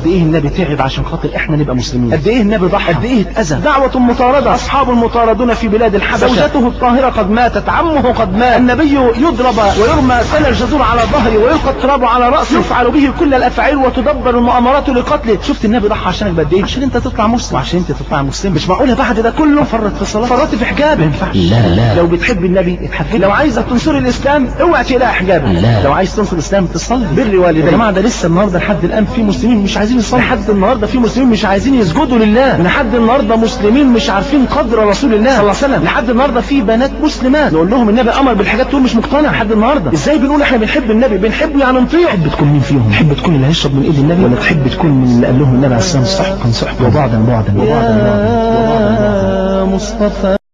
قد ايه النبي تعب عشان خاطر احنا نبقى مسلمين، قد ايه النبي ضحى، قد ايه اتأذى. دعوة مطاردة، اصحاب المطاردون في بلاد الحبشة، زوجته الطاهرة قد ماتت، عمه قد مات، النبي يضرب ويرمى سل الجزور على ظهره ويلقى التراب على رأسه، يفعل به كل الافعال وتدبر المؤامرات لقتله. شفت النبي ضحى عشانك قد ايه؟ عشان انت تطلع مسلم، وعشان انت تطلع مسلم. مش معقولة بعد ده كله فرط في الصلاة، فرط في حجاب. ما ينفعش. لا لو بتحب النبي اتحجب، لو عايزة تنصر الاسلام اوعى تقلع حجابك، لو عايز تنصر الاسلام تصلي بر والديك. يا جماعة ده لسه النهارده لحد الان في مسلمين مش عايزين يصلوا، لحد النهارده في مسلمين مش عايزين يسجدوا لله، لحد النهارده مسلمين مش عارفين قدر رسول الله صلى الله عليه وسلم، لحد النهارده في بنات مسلمات نقول لهم النبي امر بالحاجات تقول مش مقتنع لحد النهارده. ازاي بنقول احنا بنحب النبي؟ بنحبه يعني نطيع. تحب تكون مين فيهم؟ تحب تكون اللي هيشرب من ايد النبي، ولا تحب تكون من اللي قال لهم النبي عليه الصلاه والسلام صحبا صحبا وبعدا بعدا وبعدا يا مصطفى؟